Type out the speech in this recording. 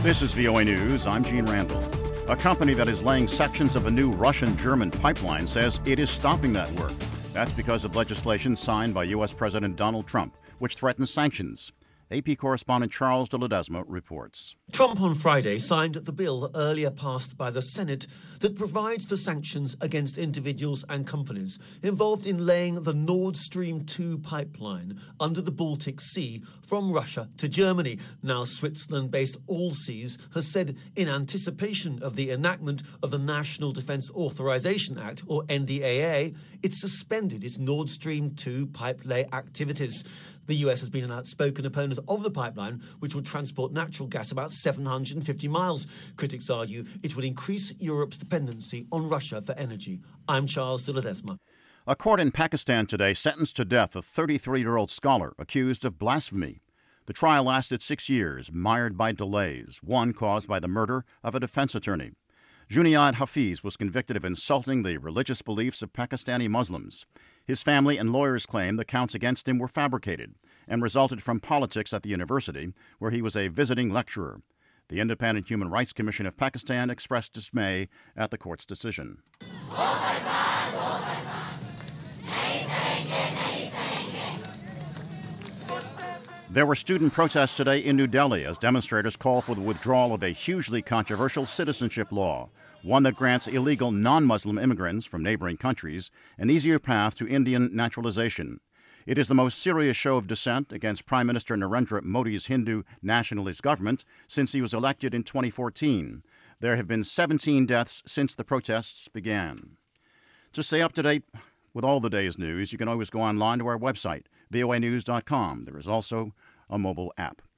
This is VOA News. I'm Gene Randall. A company that is laying sections of a new Russian-German pipeline says it is stopping that work. That's because of legislation signed by U.S. President Donald Trump, which threatens sanctions. AP correspondent Charles de Ledesma reports. Trump on Friday signed the bill earlier passed by the Senate that provides for sanctions against individuals and companies involved in laying the Nord Stream 2 pipeline under the Baltic Sea from Russia to Germany. Now Switzerland-based Allseas has said in anticipation of the enactment of the National Defence Authorization Act, or NDAA, it suspended its Nord Stream 2 pipe lay activities. The US has been an outspoken opponent of the pipeline, which will transport natural gas about 750 miles. Critics argue it would increase Europe's dependency on Russia for energy. I'm Charles de Ledesma. A court in Pakistan today sentenced to death a 33-year-old scholar accused of blasphemy. The trial lasted 6 years, mired by delays, one caused by the murder of a defense attorney. Junaid Hafiz was convicted of insulting the religious beliefs of Pakistani Muslims. His family and lawyers claim the counts against him were fabricated and resulted from politics at the university, where he was a visiting lecturer. The Independent Human Rights Commission of Pakistan expressed dismay at the court's decision. There were student protests today in New Delhi as demonstrators call for the withdrawal of a hugely controversial citizenship law, one that grants illegal non-Muslim immigrants from neighboring countries an easier path to Indian naturalization. It is the most serious show of dissent against Prime Minister Narendra Modi's Hindu nationalist government since he was elected in 2014. There have been 17 deaths since the protests began. To stay up to date with all the day's news, you can always go online to our website, voanews.com. There is also a mobile app.